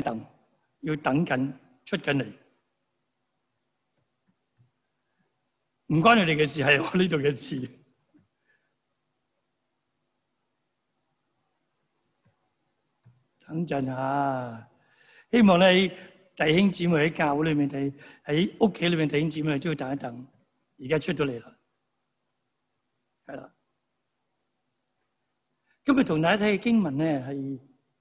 等，要等緊出緊嚟，唔關你哋嘅事，係我呢度嘅事。等陣啊！希望咧弟兄姊妹喺教會裏面喺屋企裏面弟兄姊妹都要等一等。而家出咗嚟啦，係啦。今日同大家睇嘅經文咧係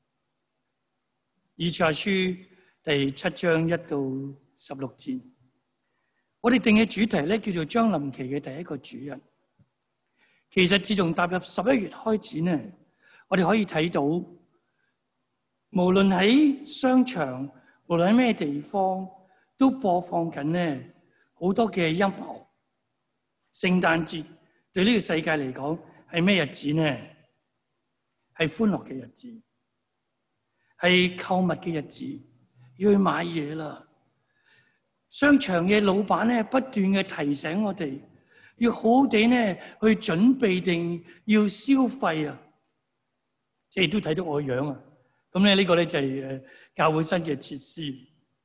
以賽亞書第7章1到16節。我哋定嘅主題咧叫做將臨期嘅第一個主日。其實自從踏入11月開始咧，我哋可以睇到，無論喺商場，無論喺咩地方，都播放緊咧好多嘅音樂。聖誕節對呢個世界嚟講係咩日子呢？係歡樂嘅日子，係購物嘅日子，要去買嘢啦。商場嘅老闆咧不斷嘅提醒我哋，要好好地咧去準備定要消費啊！即係都睇到我樣啊！咁咧呢個咧就係教會新嘅設施。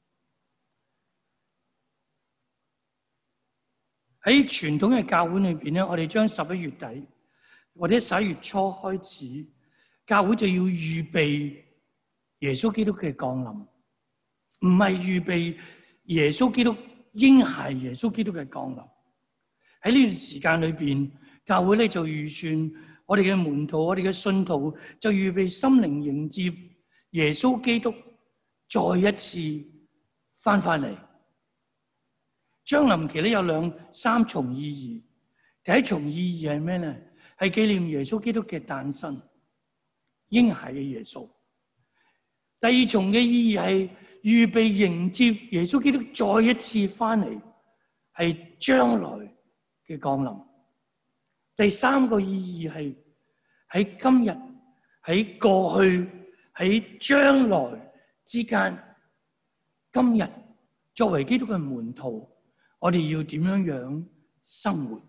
喺傳統嘅教會裏邊咧，我哋將11月底或者11月初開始，教會就要預備耶穌基督嘅降臨，唔係預備耶穌基督嬰孩耶穌基督嘅降臨。喺呢段時間裏邊，教會咧就預算我哋嘅門徒、我哋嘅信徒就預備心靈迎接耶穌基督再一次翻嚟。將臨期咧有三重意義。第一重意義係咩咧？係紀念耶穌基督嘅誕生，嬰孩嘅耶穌。第二重嘅意義係預備迎接耶穌基督再一次翻嚟，係將來嘅降臨。第三個意義係喺今日、喺過去、喺將來之間，今日作為基督嘅門徒，我哋要點樣生活？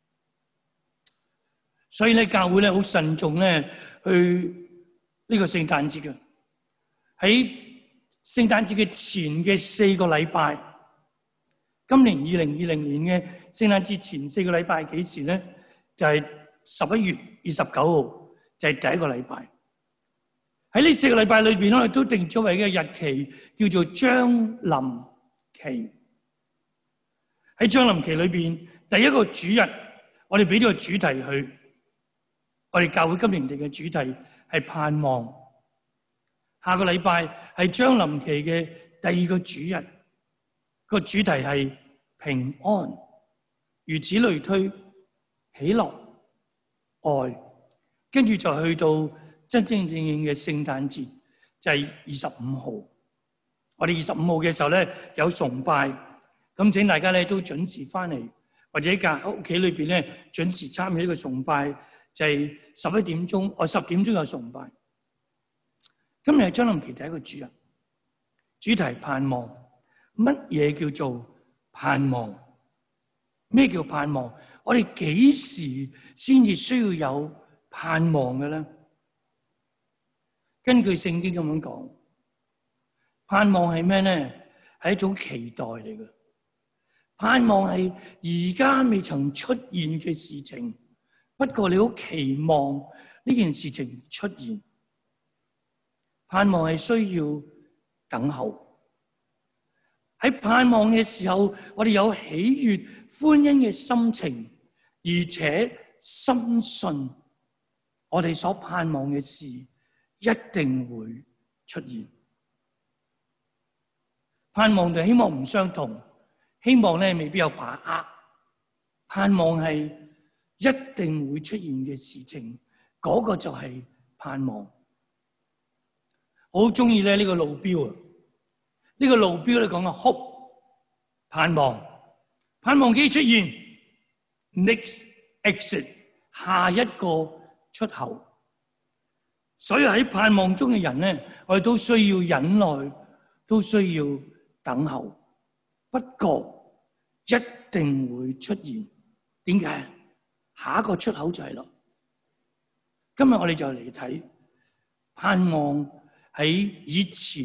所以咧，教會咧好慎重咧去呢個聖誕節嘅。喺聖誕節嘅前嘅4個禮拜，今年2020年嘅聖誕節前4個禮拜幾時咧？就係11月29號，就係第一個禮拜。喺呢4個禮拜裏邊，我哋都定咗為一個日期，叫做將臨期。喺將臨期裏邊，第一個主日，我哋俾呢個主題去。我哋教會今年嘅主題係盼望。下個禮拜係將臨期嘅第二個主日，個主題係平安。如此類推，喜樂、愛，跟住就去到真正嘅聖誕節，就係25號。我哋25號嘅時候咧有崇拜，咁請大家咧都準時翻嚟，或者喺屋企裏邊咧準時參與呢個崇拜，就係10點鐘有崇拜。今日係將臨期第一個主日，主題盼望。乜嘢叫做盼望？咩叫盼望？我哋幾時先至需要有盼望嘅咧？根據聖經咁樣講，盼望係咩咧？係一種期待嚟嘅。盼望係而家未曾出現嘅事情，不過你好期望呢件事情出現。盼望係需要等候。喺盼望嘅時候，我哋有喜悅、歡欣嘅心情，而且深信我哋所盼望嘅事一定會出現。盼望同希望唔相同，希望咧未必有把握，盼望係一定會出現嘅事情，嗰個就係盼望。我好中意咧呢個路標啊！呢個路標咧講嘅 hope 盼望，盼望幾出現 next exit 下一個出口。所以喺盼望中嘅人咧，我哋都需要忍耐，都需要等候。不過一定會出現。點解？下一個出口就係咯。今日我哋就嚟睇盼望。喺以前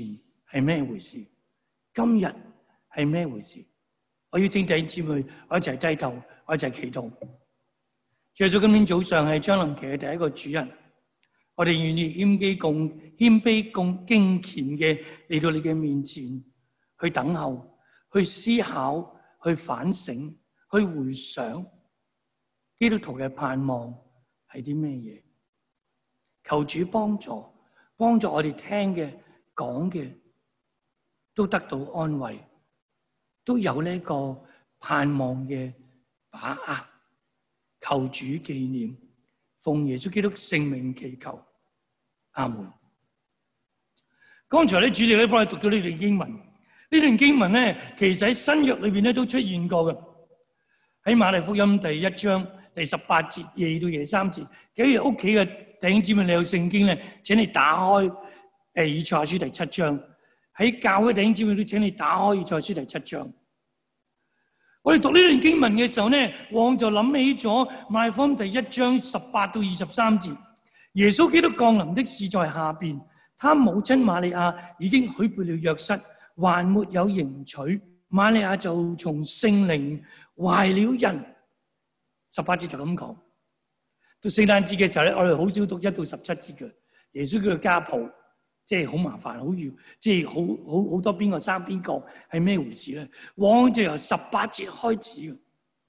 係咩回事？今日係咩回事？我要請弟兄姊妹，我一齊低頭，我一齊祈禱。主耶穌，今天早上係將臨期嘅第一個主日，我哋願意謙卑恭敬虔嘅嚟到你嘅面前，去等候，去思考，去反省，去回想基督徒嘅盼望係啲咩嘢？求主幫助我哋聽嘅、講嘅，都得到安慰，都有呢個盼望嘅把握。求主紀念，奉耶穌基督聖名祈求，阿門。剛才咧，主席咧幫你讀咗呢段經文。呢段經文咧，其實喺新約裏邊咧都出現過嘅。喺馬太福音第1章第18節2到23節，假如屋企嘅弟兄姊妹你有聖經咧，請你打開以賽亞書第7章。喺教會弟兄姊妹都請你打開以賽亞書第7章。我哋讀呢段經文嘅時候咧，往就諗起咗馬太福音第1章18到23節，耶穌基督降臨的是在下邊，他母親瑪利亞已經許配了約瑟，還沒有迎娶，瑪利亞就從聖靈懷了孕。18節就咁講。到聖誕節嘅時候咧，我哋好少讀1到17節嘅，耶穌叫佢家譜。即係好麻煩，好要，即係好多邊個生邊個係咩回事咧？往往就由18節開始嘅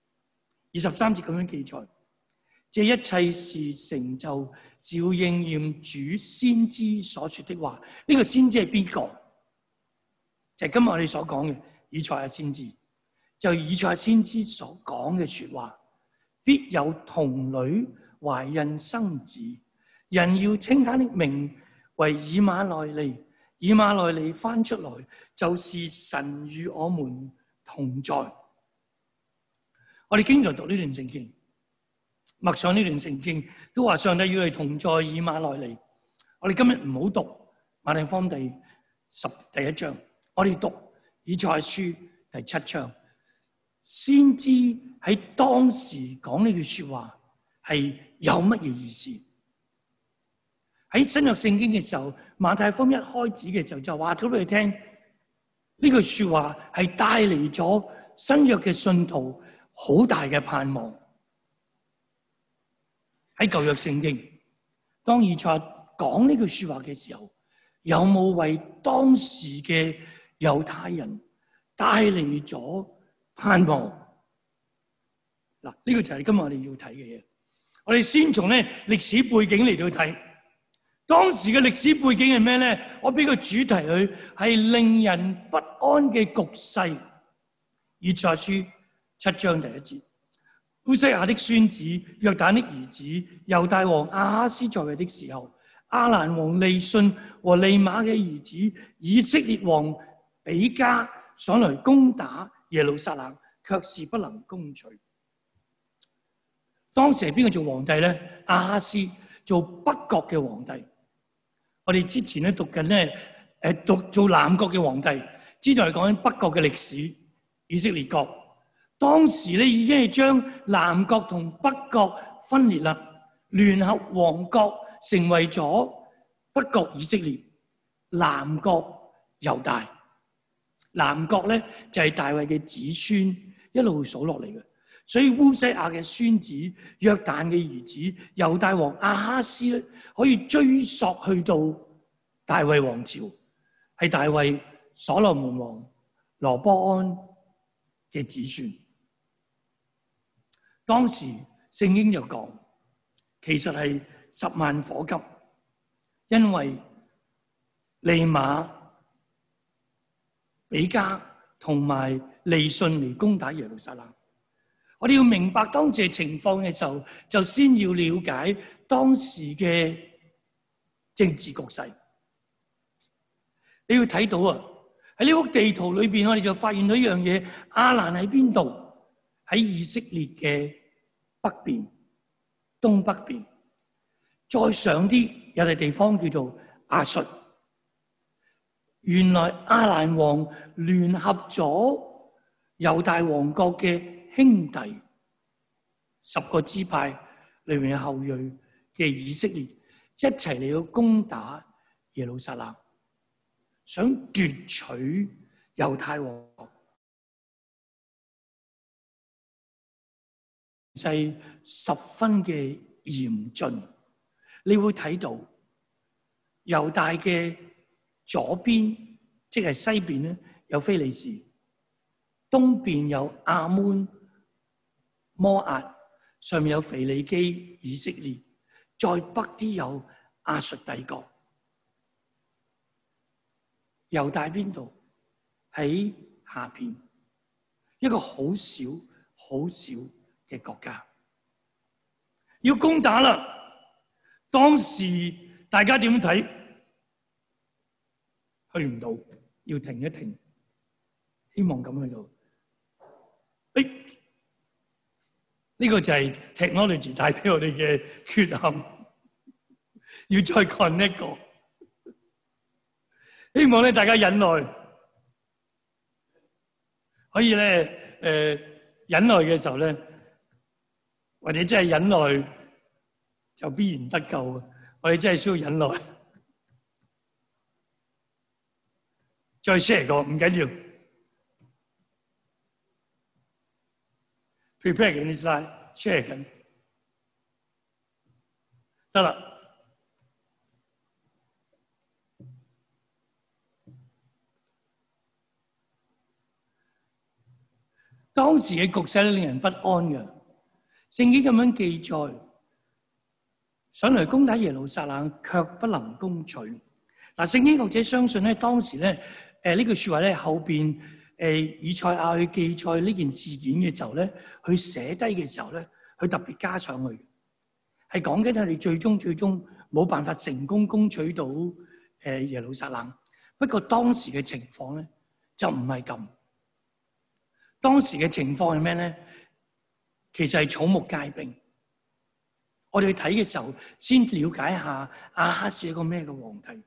，23節咁樣記載，這一切是成就，照應驗主先知所說的話。呢個先知係邊個？就係今日我哋所講嘅以賽亞先知。就以賽亞先知所講嘅說話，必有童女懷孕生子，人要稱他的名為以馬內利。以馬內利翻出來就是神與我們同在。我哋經常讀呢段聖經，默想呢段聖經，都話上帝與我哋同在。以馬內利，我哋今日唔好讀馬太福音第1章，我哋讀以賽亞書第7章。先知喺當時講呢句說話係有乜嘢意思？喺新約聖經嘅時候，馬太福音一開始嘅時候就話咗俾你聽，呢句說話係帶嚟咗新約嘅信徒好大嘅盼望。喺舊約聖經，當以賽亞講呢句說話嘅時候，有冇為當時嘅猶太人帶嚟咗盼望？嗱，呢個就係今日我哋要睇嘅嘢。我哋先從咧歷史背景嚟到睇。當時嘅歷史背景係咩咧？我俾個主題佢係令人不安嘅局勢。以賽亞書7章第1節，烏西亞的孫子約坦的兒子猶大王亞哈斯在位的時候，亞蘭王利汛和利瑪嘅兒子以色列王比加上來攻打耶路撒冷，卻是不能攻取。當時係邊個做皇帝咧？亞哈斯做北國嘅皇帝。我哋之前咧讀緊咧，做南國嘅皇帝，之前係講緊北國嘅歷史。以色列國當時咧已經係將南國同北國分裂啦，聯合王國成為咗北國以色列，南國猶大。南國咧就係大衛嘅子孫一路數落嚟嘅，所以烏西亞嘅孫子約坦嘅兒子猶大王亞哈斯咧，可以追溯去到大衛王朝，係大衛所羅門王羅波安嘅子孫。當時聖經就講，其實係10萬火急，因為利瑪、比加同埋利汛嚟攻打耶路撒冷。我哋要明白當時嘅情況嘅時候，就先要了解當時嘅政治局勢。你要睇到啊，喺呢幅地圖裏邊，我哋就發現到一樣嘢：亞蘭喺邊度？喺以色列嘅北邊、東北邊。再上啲有個地方叫做亞述。原來亞蘭王聯合咗猶大王國嘅兄弟10個支派裏面嘅後裔嘅以色列一齊嚟到攻打耶路撒冷， 想奪取猶太王，係十分嘅嚴峻。你會睇到猶大嘅左邊，即係西邊咧，有非利士，東邊有亞捫、摩押，上面有腓尼基、以色列，再北啲有亞述帝國。猶大邊度？喺下邊，一個好小好小嘅國家，要攻打啦。當時大家點睇？去唔到，要停一停，希望咁去到。呢個就係 technology 帶俾我哋嘅缺陷，要再 connect 過。希望咧大家忍耐，可以咧忍耐嘅時候咧，或者真係忍耐就必然得救。我哋真係需要忍耐。再 share 個唔緊要 ，prepare 緊啲 slide，share 緊得啦。當時嘅局勢令人不安嘅，聖經咁樣記載，上嚟攻打耶路撒冷，卻不能攻取。嗱，聖經學者相信咧，當時咧，呢句說話咧後邊以賽亞去記載呢件事件嘅時候咧，佢寫低嘅時候咧，佢特別加上去，係講緊佢哋最終冇辦法成功攻取到耶路撒冷。不過當時嘅情況咧就唔係咁。當時嘅情況係咩咧？其實係草木皆兵。我哋去睇嘅時候，先了解一下亞哈斯係一個咩嘅皇帝。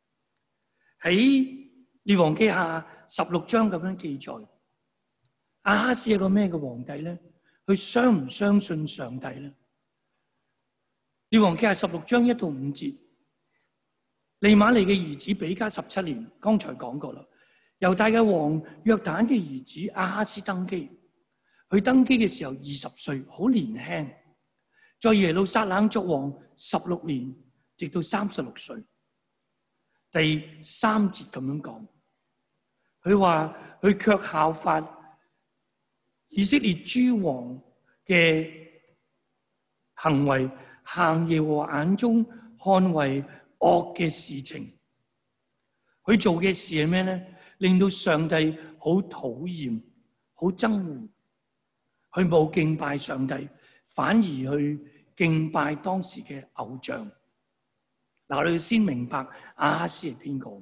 喺列王記下16章咁樣記載，亞哈斯係一個咩嘅皇帝咧？佢相唔相信上帝咧？列王記下16章1到5節，利瑪利嘅兒子比加17年，剛才講過啦。猶大嘅王約坦嘅兒子亞哈斯登基，佢登基嘅時候20歲，好年輕，在耶路撒冷作王16年，直到36歲。第3節咁樣講，佢話佢卻效法以色列諸王嘅行為，行耶和華眼中看為惡嘅事情。佢做嘅事係咩咧？令到上帝好討厭、好憎惡，佢冇敬拜上帝，反而去敬拜當時嘅偶像。嗱，我哋先明白亞哈斯係邊個？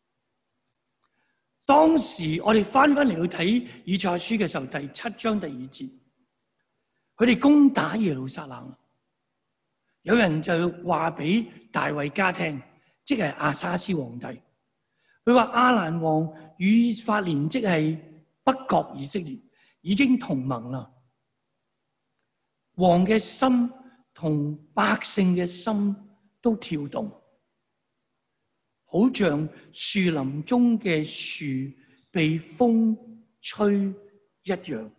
當時我哋翻嚟去睇以賽亞書嘅時候，第7章第2節，佢哋攻打耶路撒冷，有人就話俾大衛家聽，即係亞哈斯皇帝。佢話亞蘭王與以法蓮，即係北國以色列，已經同盟啦。王嘅心同百姓嘅心都跳動，好像樹林中嘅樹被風吹一樣。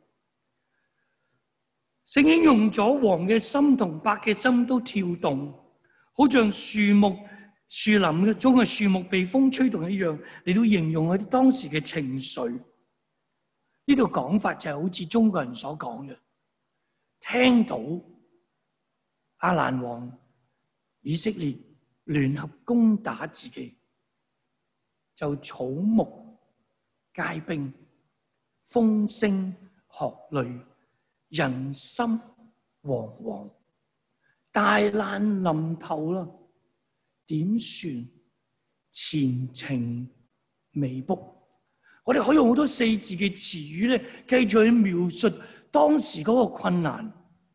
聖經用咗王嘅心同百嘅心都跳動，好像樹林嘅中嘅樹木被風吹動一樣，嚟到形容佢哋當時嘅情緒。呢度講法就係好似中國人所講嘅，聽到亞蘭王以色列聯合攻打自己，就草木皆兵，風聲鶴唳，人心惶惶，大難臨頭啦！點算？前程未卜。我哋可以用好多四字嘅詞語咧，繼續去描述當時嗰個困難。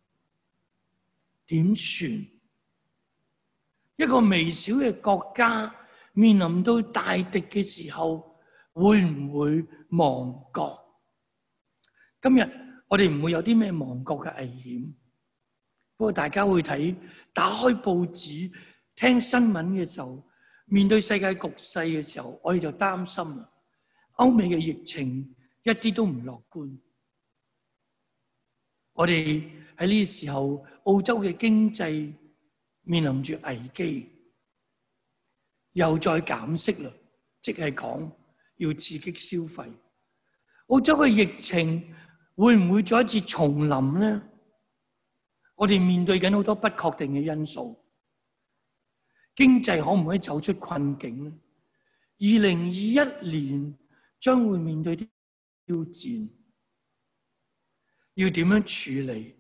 點算？一個微小嘅國家面臨到大敵嘅時候，會唔會亡國？今日我哋唔會有啲咩亡國嘅危險，不過大家會睇，打開報紙聽新聞嘅時候， 面對世界局勢嘅時候，我哋就擔心啦。歐美嘅疫情一啲都唔樂觀。我哋喺呢個時候，澳洲嘅經濟面臨住危機，又再減息啦，即係講要刺激消費。澳洲嘅疫情會唔會再一次重臨呢？我哋面對緊好多不確定嘅因素，經濟可唔可以走出困境呢？2021年將會面對啲挑戰，要點樣處理？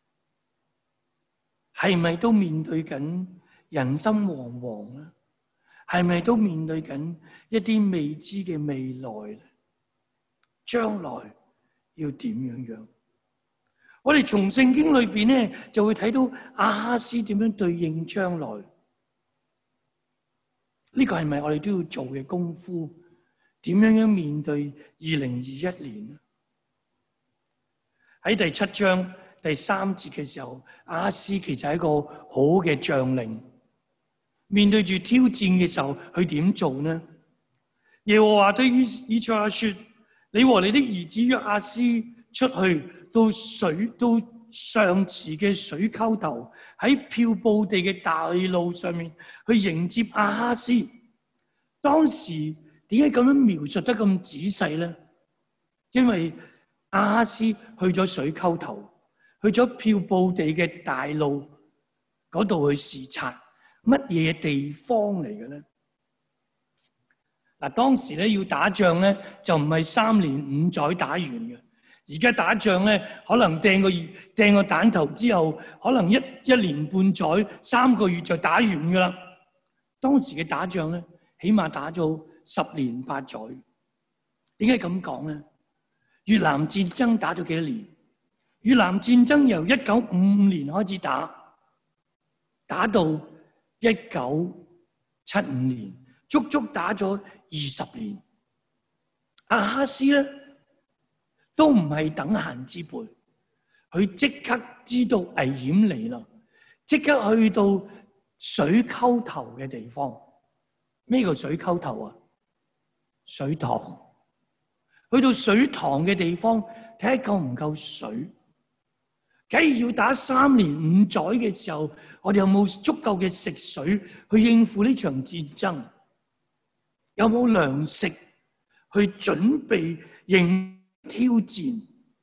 係咪都面對緊人心惶惶呢？係咪都面對緊一啲未知嘅未來呢？將來要點樣？我哋從聖經裏邊咧，就會睇到亞哈斯點樣對應將來。呢個係咪我哋都要做嘅功夫？點樣面對2021年？喺第7章第3節嘅時候，亞哈斯其實係一個好嘅將領。面對住挑戰嘅時候，佢點做呢？耶和華對以賽亞說：你和你的兒子約阿斯出去到上池嘅水溝頭，喺漂布地嘅大路上面去迎接亞哈斯。當時點解咁樣描述得咁仔細呢？因為亞哈斯去咗水溝頭，去咗漂布地嘅大路嗰度去視察，乜嘢地方嚟嘅咧？嗱，當時咧要打仗咧，就唔係3年5載打完嘅。而家打仗咧，可能掟個彈頭之後，可能一年半載、3個月就打完噶啦。當時嘅打仗咧，起碼打咗10年8載。點解咁講咧？越南戰爭打咗幾多年？越南戰爭由1955年開始打到1975年，足足打咗20年。亞哈斯咧都唔係等閒之輩，佢即刻知道危險嚟啦，即刻去到水溝頭嘅地方。咩叫水溝頭啊？水塘。去到水塘嘅地方睇下夠唔夠水。假如要打3年5載嘅時候，我哋有冇足夠嘅食水去應付呢場戰爭？有冇糧食去準備應挑戰？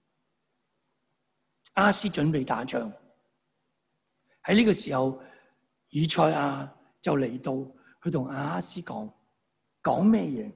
亞哈斯準備打仗。喺呢個時候，以賽亞就嚟到，佢同亞哈斯講咩嘢？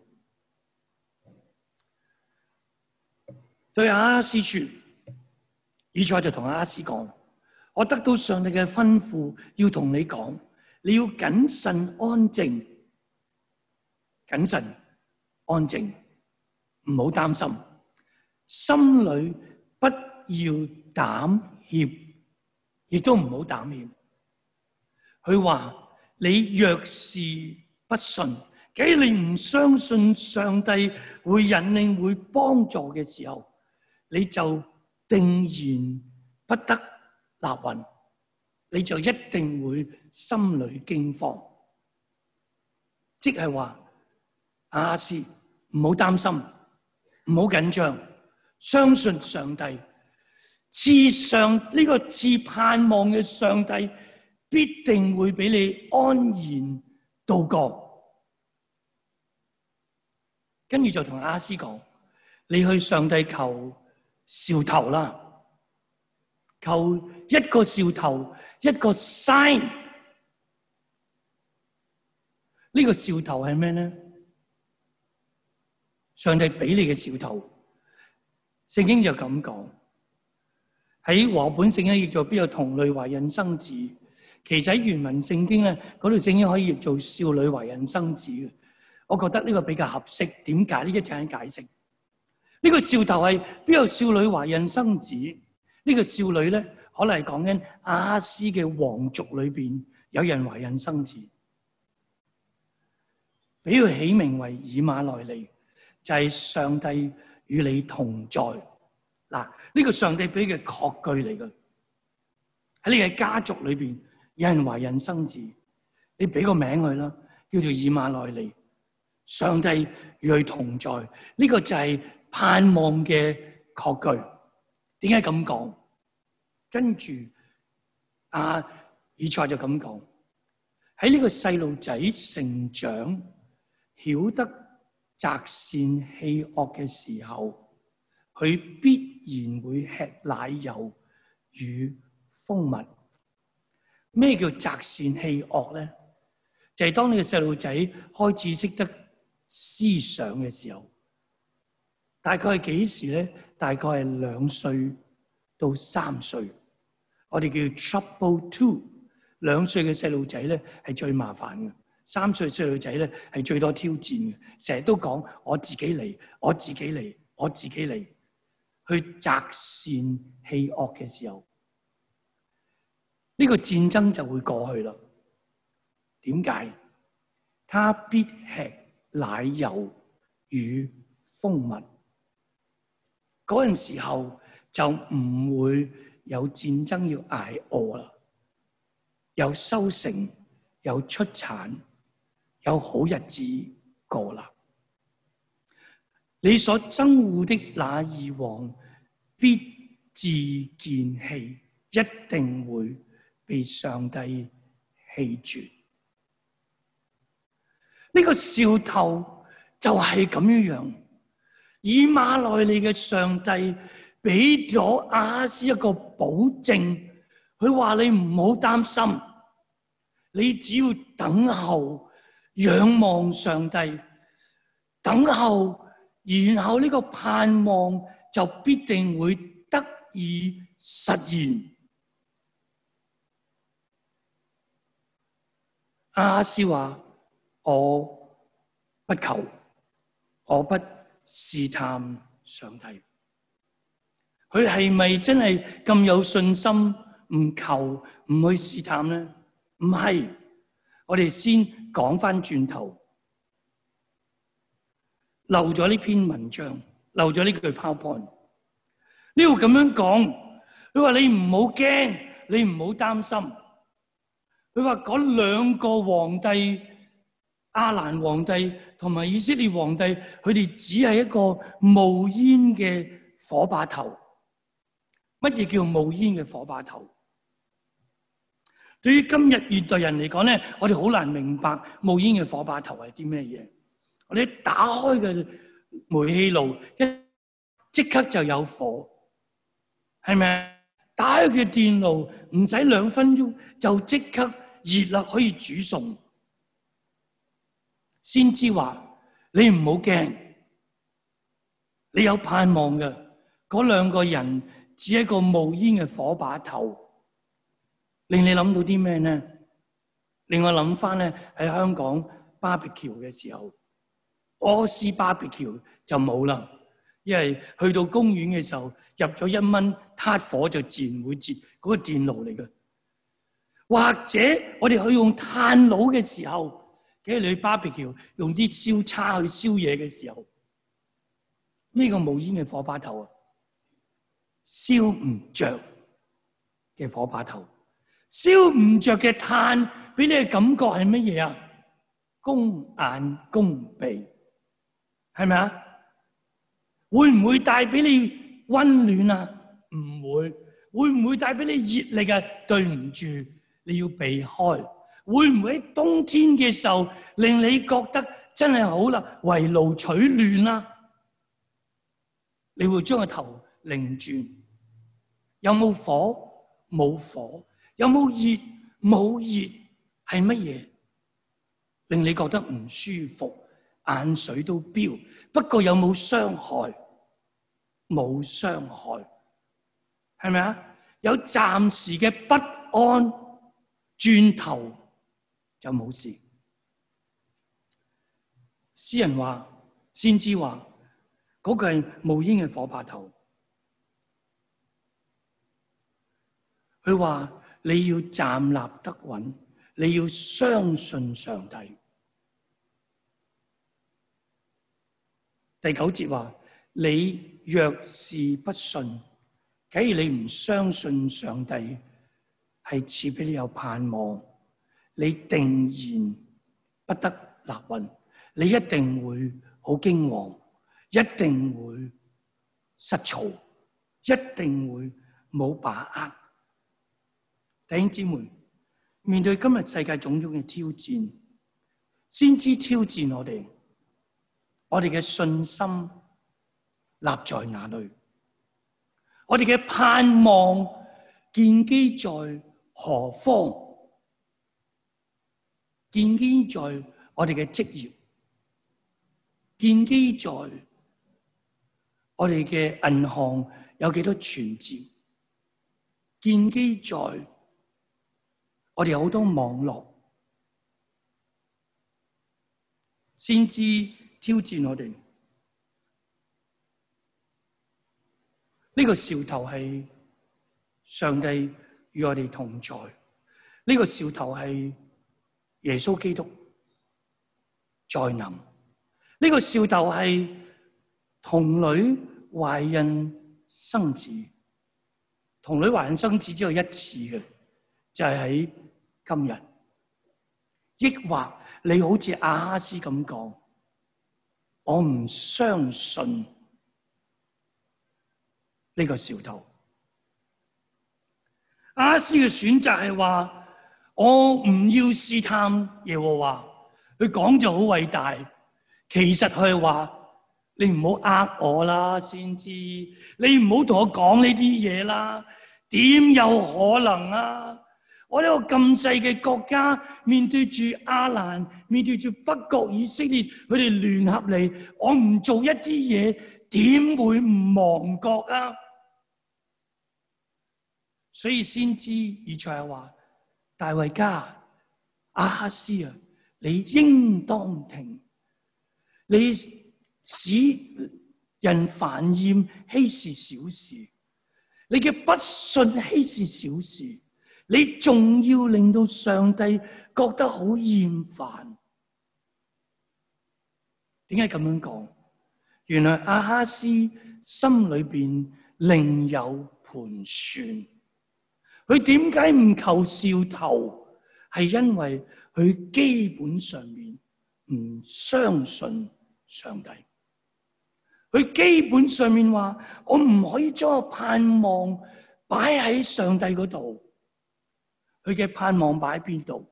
對亞哈斯說，以賽就同亞哈斯講：我得到上帝嘅吩咐，要同你講，你要謹慎安靜，謹慎安靜，唔好擔心，心裏不要膽怯，亦都唔好膽怯。佢話：你若是不信，假如你唔相信上帝會引領、會幫助嘅時候，你就定然不得立穩，你就一定會心裏驚慌。即係話，亞哈斯唔好擔心，唔好緊張，相信上帝，呢個賜盼望嘅上帝必定會俾你安然度過。跟住就同亞哈斯講：你去上帝求兆頭啦，求一個兆頭，一個 sign。呢個兆頭係咩咧？上帝俾你嘅兆頭，聖經就咁講。喺和本聖經譯做必有童女懷孕生子，其實喺原文聖經咧，嗰條聖經可以譯做少女懷孕生子嘅。我覺得呢個比較合適。點解呢？一陣解釋。呢個兆頭係必有少女懷孕生子。呢個少女咧，可能係講緊亞哈斯嘅皇族裏邊有人懷孕生子，俾佢起名為以馬內利，就係上帝與你同在。嗱，呢個上帝俾嘅確據嚟嘅。喺你嘅家族裏邊有人懷孕生子，你俾個名佢啦， 叫做以馬內利，上帝與佢同在。呢個就係盼望嘅確據。點解咁講？跟住以賽就咁講，喺呢個細路仔成長，曉得擇善棄惡嘅時候，佢必然會吃奶油與蜂蜜。咩叫擇善棄惡咧？就係當呢個細路仔開始識得思想嘅時候，大概係幾時咧？大概係2歲到3歲，我哋叫 trouble two。2歲嘅細路仔咧係最麻煩嘅，3歲細路仔咧係最多挑戰嘅，成日都講我自己嚟，我自己嚟，我自己嚟。去擇善棄惡嘅時候，呢個戰爭就會過去啦。點解？他必吃奶油與蜂蜜。嗰陣時候就唔會有戰爭要挨餓啦，有收成，有出產，有好日子過啦。你所憎惡的那二王必自見棄，一定會被上帝棄絕。呢個兆頭就係咁樣，以馬內利嘅上帝俾咗亞哈斯一個保證，佢話你唔好擔心，你只要等候、仰望上帝，等候，然後呢個盼望就必定會得以實現。亞哈斯話：我不求，我不試探上帝。佢係咪真係咁有信心？唔求，唔去試探咧？唔係。我哋先講翻轉頭，漏咗呢篇文章，漏咗呢句 PowerPoint。呢度咁樣講，佢話你唔好驚，你唔好擔心。佢話嗰2個皇帝，亞蘭皇帝同埋以色列皇帝，佢哋只係一個冒煙嘅火把頭。乜嘢叫冒煙嘅火把頭？對於今日現代人嚟講咧，我哋好難明白冒煙嘅火把頭係啲咩嘢。我哋一打開嘅煤氣爐，即刻就有火，係咪？打開嘅電爐唔使2分鐘就即刻熱啦，可以煮餸。先知話你唔好驚，你有盼望嘅。嗰2個人只係一個冒煙嘅火把頭，令你諗到啲咩呢？令我諗翻咧喺香港 barbecue 嘅時候，柯斯 barbecue 就冇啦，因為去到公園嘅時候入咗1蚊撻火就自然會接嗰個電爐嚟嘅。或者我哋去用炭爐嘅時候，你去 barbecue 用啲燒叉去燒嘢嘅時候，呢個冒煙嘅火把頭啊，燒唔着嘅火把頭，燒唔着嘅炭，俾你嘅感覺係乜嘢啊？公眼公鼻，係咪啊？會唔會帶俾你溫暖啊？唔會。會唔會帶俾你熱力啊？對唔住，你要避開。會唔會喺冬天嘅時候令你覺得真係好啦，圍爐取暖啦？你會將個頭擰轉，有冇火？冇火。有冇熱？冇熱。係乜嘢令你覺得唔舒服？眼水都飆。不過有冇傷害？冇傷害。係咪啊？有暫時嘅不安，轉頭就冇事。詩人話，先知話，嗰個係冒煙嘅火把頭。佢話你要站立得穩，你要相信上帝。第9節話，你若是不信，假如你唔相信上帝係賜俾你有盼望，你定然不得立穩，你一定會好驚惶，一定會失措，一定會冇把握。弟兄姊妹，面對今日世界種種嘅挑戰，先知挑戰我哋嘅信心立在哪裏？我哋嘅盼望建基在何方？建基在我哋嘅職業，建基在我哋嘅銀行有幾多存折，建基在我哋有好多網絡，先知挑戰我哋。呢個兆頭係上帝與我哋同在，呢個兆頭係耶穌基督再臨，呢個兆頭係童女懷孕生子，童女懷孕生子只有一次嘅，就係喺今日。抑或你好似亞哈斯咁講，我唔相信呢個兆頭。亞哈斯嘅選擇係話，我唔要試探耶和華。佢講就好偉大，其實佢係話，你唔好呃我啦，先知，你唔好同我講呢啲嘢啦，點有可能啊？我呢個咁細嘅國家，面對住亞蘭，面對住北國以色列，佢哋聯合嚟，我唔做一啲嘢，點會唔亡國啊？所以先知以賽亞話，大衛家亞哈斯啊，你應當停，你使人煩厭稀是小事，你嘅不信稀是小事，你仲要令到上帝覺得好厭煩。點解咁樣講？原來亞哈斯心裏邊另有盤算。佢點解唔求兆頭？係因為佢基本上面唔相信上帝。佢基本上面話：我唔可以將個盼望擺喺上帝嗰度。佢嘅盼望擺喺邊度？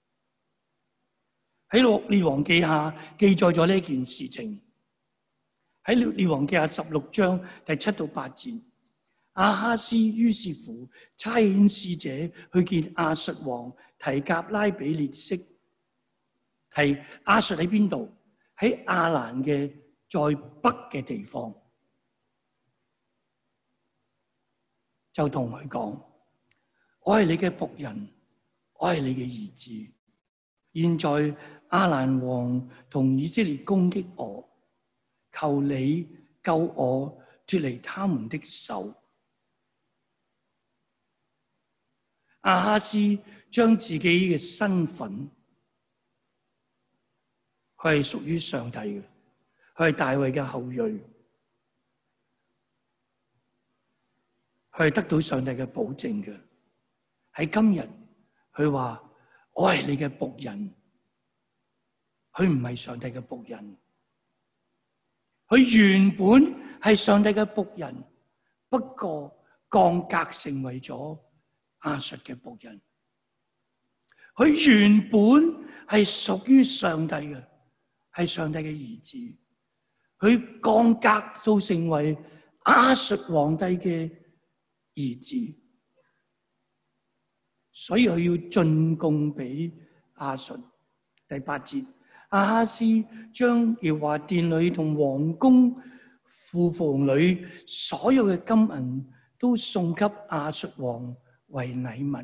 喺列王記下記載咗呢件事情。喺列王記下16章第7到8節。亞哈斯於是乎差遣使者去見亞述王提甲拉比列色。係亞述喺邊度？喺亞蘭嘅在北嘅地方。就同佢講：我係你嘅僕人，我係你嘅兒子。現在亞蘭王同以色列攻擊我，求你救我脫離他們的手。亞哈斯將自己嘅身份，佢係屬於上帝嘅，佢係大衛嘅後裔，佢係得到上帝嘅保證嘅。喺今日，佢話我係你嘅僕人，佢唔係上帝嘅僕人，佢原本係上帝嘅僕人，不過降格成為咗亞述嘅僕人。佢原本係屬於上帝嘅，係上帝嘅兒子。佢降格到成為亞述皇帝嘅兒子，所以佢要進貢俾亞述。第8節，亞哈斯將耶和華殿裏同王宮庫房裏所有嘅金銀都送給亞述王為禮物。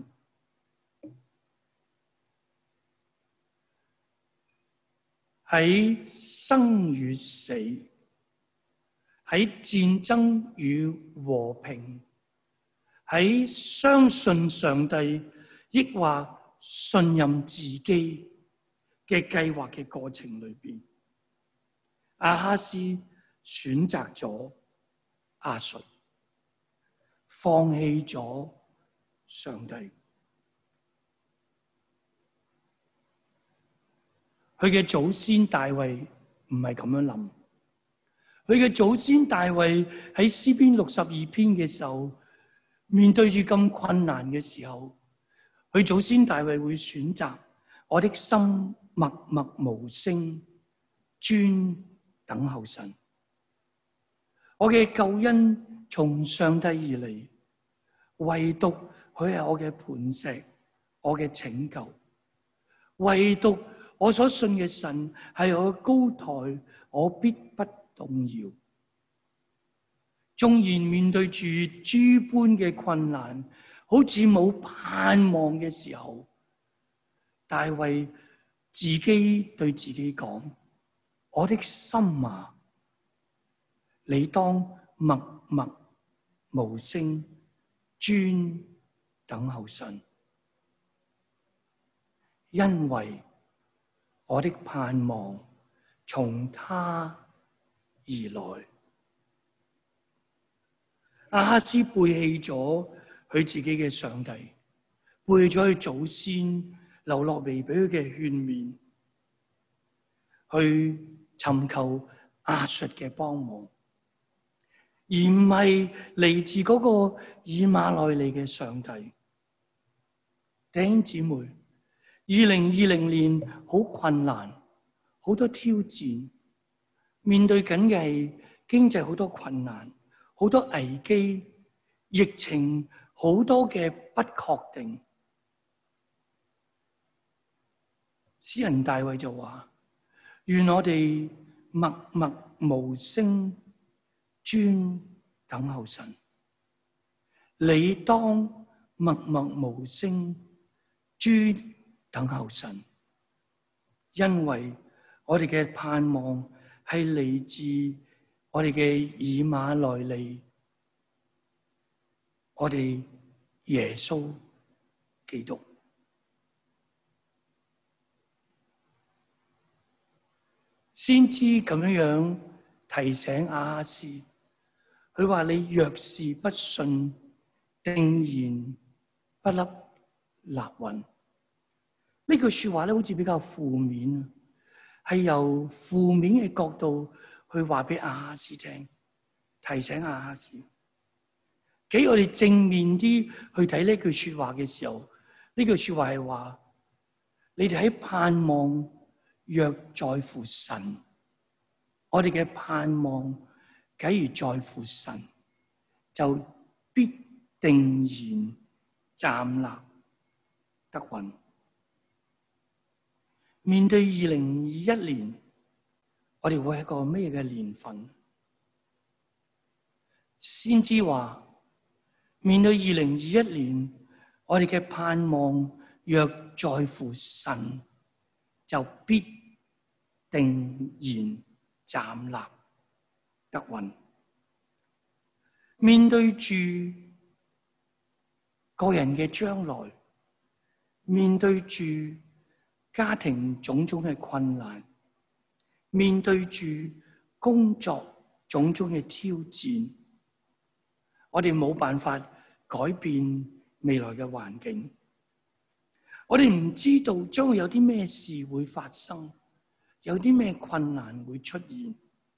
喺生與死，喺戰爭與和平，喺相信上帝抑或信任自己嘅計劃嘅過程裏邊，亞哈斯選擇咗亞述，放棄咗上帝。 佢嘅祖先大衛唔係咁樣諗。佢嘅祖先大衛喺詩篇62篇嘅時候，面對住咁困難嘅時候，佢祖先大衛會選擇我的心默默無聲，專等候神。我嘅救恩從上帝而嚟，唯獨佢係我嘅磐石，我嘅拯救。唯獨我所信嘅神係我嘅高台，我必不動搖。縱然面對住諸般嘅困難，好似冇盼望嘅時候，大衛自己對自己講：我的心啊，你當默默無聲，專等候神，因為我的盼望從他而來。亞哈斯背棄咗佢自己嘅上帝，背棄咗佢祖先留落嚟俾佢嘅勸勉，去尋求亞述嘅幫忙，而唔係嚟自嗰個以馬內利嘅上帝。弟兄姊妹，2020年好困難，好多挑戰，面對緊嘅係經濟好多困難，好多危機，疫情好多嘅不確定。詩人大衛就話：願我哋默默無聲，專等候神。你當默默無聲，專等候神，因為我哋嘅盼望係嚟自我哋嘅以馬內利，我哋耶穌基督。先知咁樣提醒亞哈斯，佢話：你若是不信，定然不粒立穩。呢句說話咧，好似比較負面，係由負面嘅角度去話俾亞哈斯聽，提醒亞哈斯。幾我哋正面啲去睇呢句說話嘅時候，呢句說話係話：你哋喺盼望若在乎神，我哋嘅盼望假如在乎神，就必定然站立得穩。面對2021年，我哋會係一個咩嘅年份？先知話，面對2021年，我哋嘅盼望若在乎神，就必定然站立得穩。面對住個人嘅將來，面對住家庭種種嘅困難，面對住工作種種嘅挑戰，我哋冇辦法改變未來嘅環境。我哋唔知道將會有啲咩事會發生，有啲咩困難會出現。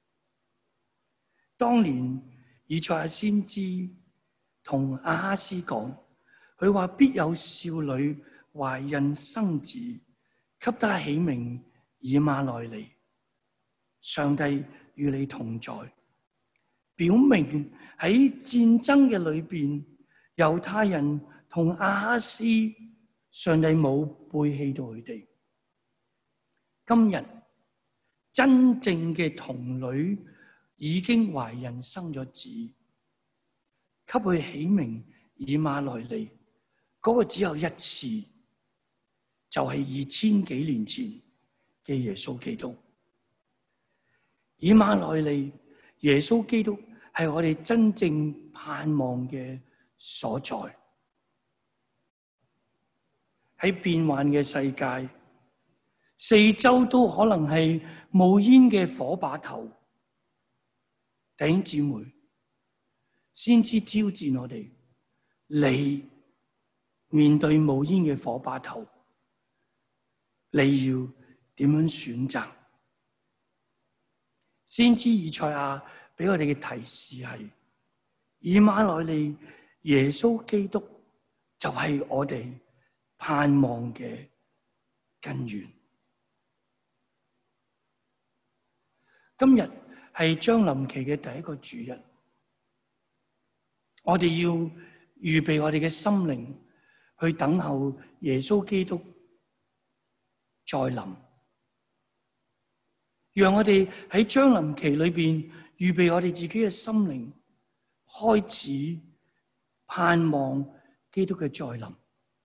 當年以賽亞先知同亞哈斯講，佢話：必有少女懷孕生子，給他起名以馬內利，上帝與你同在。表明喺戰爭嘅裏邊，猶太人同亞哈斯，上帝冇背棄到佢哋。今日真正嘅童女已經懷孕生咗子，給佢起名以馬內利，嗰個只有一次，就係2000幾年前嘅耶穌基督。以馬內利，耶穌基督係我哋真正盼望嘅所在。喺變幻嘅世界，四周都可能係冒煙嘅火把頭。弟兄姊妹，先知挑戰我哋，你面對冒煙嘅火把頭，你要點樣選擇？先知以賽亞俾我哋嘅提示係：以馬內利，耶穌基督就係我哋盼望嘅根源。今日係將臨期嘅第一個主日，我哋要預備我哋嘅心靈去等候耶穌基督再臨，讓我哋喺將臨期裏邊預備我哋自己嘅心靈，開始盼望基督嘅再臨。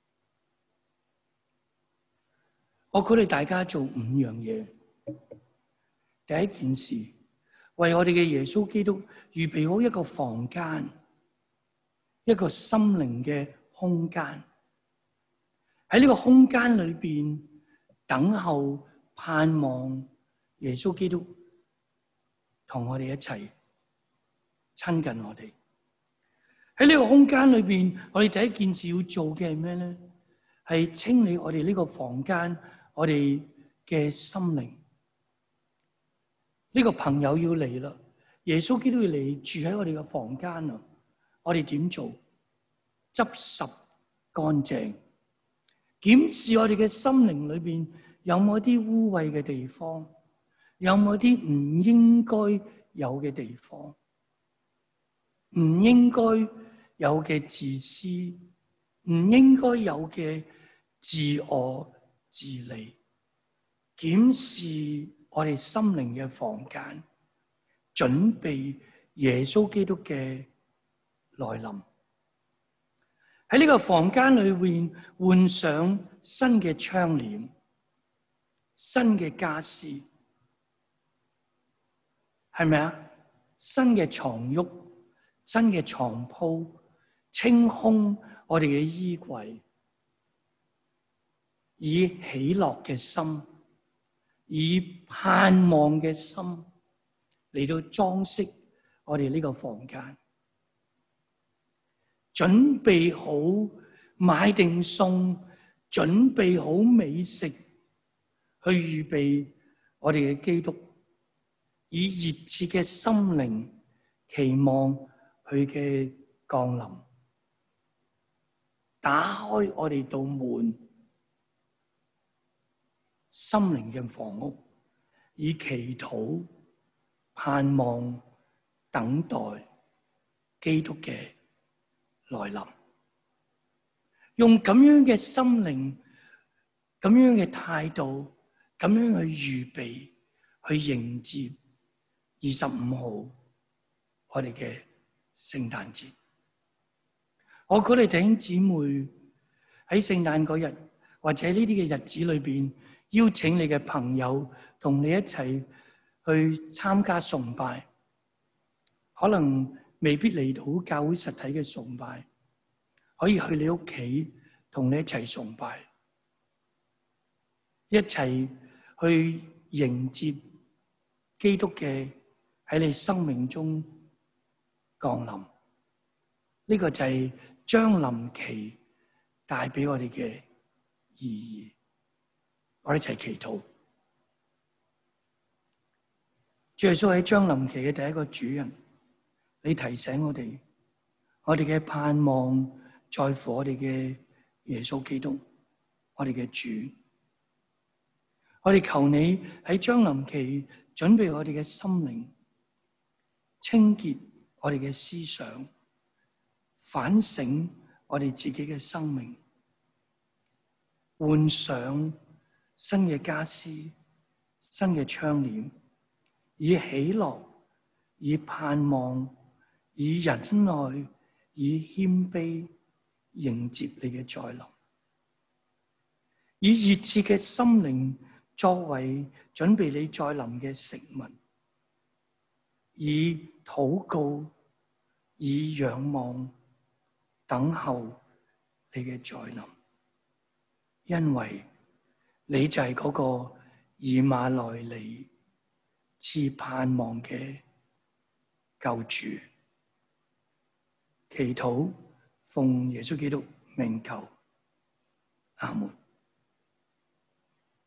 我鼓勵大家做5樣嘢。第一件事，為我哋嘅耶穌基督預備好一個房間，一個心靈嘅空間。喺呢個空間裏邊，等候盼望耶穌基督同我哋一齊親近我哋。喺呢個空間裏邊，我哋第一件事要做嘅係咩咧？係清理我哋呢個房間，我哋嘅心靈。呢個朋友要嚟啦，耶穌基督要嚟住喺我哋嘅房間啊！我哋點做？執拾乾淨，檢視我哋嘅心靈裏邊有冇一啲污穢嘅地方，有冇一啲唔應該有嘅地方，唔應該有嘅自私，唔應該有嘅自我自利，檢視我哋心靈嘅房間，準備耶穌基督嘅來臨。喺呢個房間裏面換上新嘅窗簾、新嘅家私，係咪啊？新嘅床褥、新嘅床鋪，清空我哋嘅衣櫃，以喜樂嘅心，以盼望嘅心嚟到裝飾我哋呢個房間，準備好買定餸，準備好美食，去預備我哋嘅基督，以熱切嘅心靈期望佢嘅降臨，打開我哋道門，心靈嘅房屋，以祈禱、盼望、等待基督嘅來臨，用咁樣嘅心靈、咁樣嘅態度、咁樣去預備、去迎接25號我哋嘅聖誕節。我鼓勵弟兄姊妹喺聖誕嗰日或者呢啲嘅日子裏邊，邀請你嘅朋友同你一齊去參加崇拜，可能未必嚟到教會實體嘅崇拜，可以去你屋企同你一齊崇拜，一齊去迎接基督嘅喺你生命中降臨。呢個就係將臨期帶俾我哋嘅意義。我哋一齊祈禱。主耶穌喺將臨期嘅第一個主日，你提醒我哋嘅盼望在乎我哋嘅耶穌基督，我哋嘅主。我哋求你喺將臨期準備我哋嘅心靈，清潔我哋嘅思想，反省我哋自己嘅生命，換上新嘅家私、新嘅窗簾，以喜樂、以盼望、以忍耐、以謙卑迎接你嘅再臨，以熱切嘅心靈作為準備你再臨嘅食物，以禱告、以仰望等候你嘅再臨，因為你就係嗰個以馬內利賜盼望嘅救主。祈禱奉耶穌基督名求，阿門。